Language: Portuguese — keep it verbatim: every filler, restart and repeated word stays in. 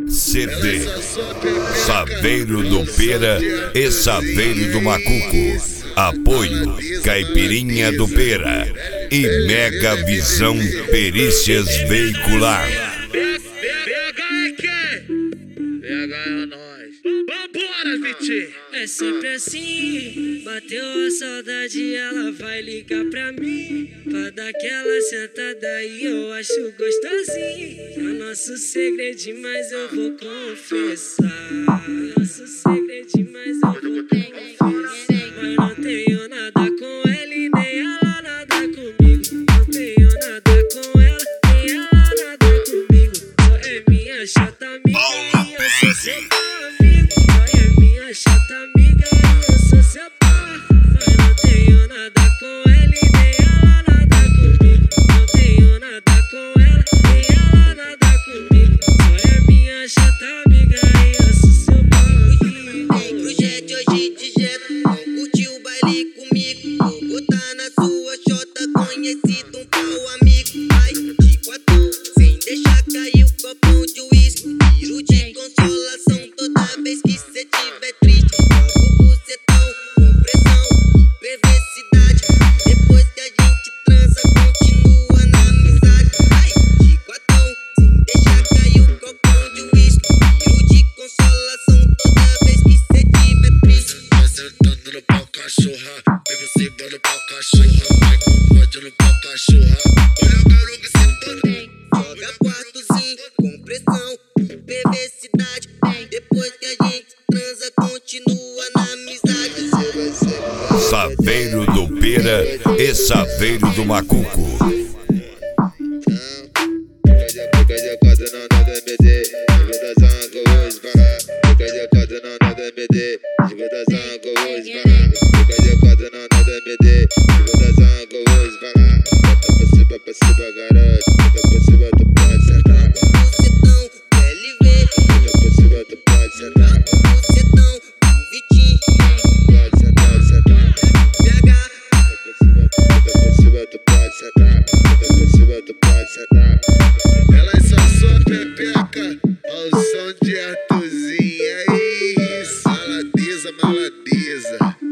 C D Saveiro do Pera e Saveiro do Macuco. Apoio Caipirinha do Pera e Mega Visão Perícias Veicular. Pega é nóis. Vambora, Vitinho. É sempre assim, bateu a saudade, ela vai ligar pra mim, pra dar aquela sentada e eu acho gostosinho. É o nosso segredinho, mas eu vou confessar. Nosso segredinho, mas eu vou confessar. Mas não tenho nada com ela e nem ela nada comigo. Não tenho nada com ela, nem ela nada comigo. Só é minha chata amiga e eu sou seu amigo. Só é minha chata amiga e eu sou seu par. Mas não tenho nada com ela e nem ela nada comigo. Não tenho nada com ela, nem ela nada comigo. Só é minha chata amiga e eu sou seu par. Vem pro jet hoje de jet, não curtiu o baile comigo. Vou botar na sua chota, conhecido um pau amigo. Ai, de quatro, sem deixar cair o copão de uísque. Tiro de consolação toda vez que cê tiver triste. Jogo o bucetão com pressão e perversidade. Depois que a gente transa, continua na amizade. Ai, de quatro, sem deixar cair o copão de uísque. Tiro de consolação toda vez que cê tiver triste. Vai sentando no pau, cachorra. Vem você, vai no pau, cachorra. Vai com ódio no pau, cachorra. Olha o garoto sentando. Joga quartozinho com pressão e perversidade. Depois que a gente transa, continua na amizade. Saveiro do Pera e Saveiro do Macuco. Bucetão, L V, bucetão, Vitinho, B H. Ela é só sua pepeca, ao som de Artuzinho. É isso, maladeza, maladeza.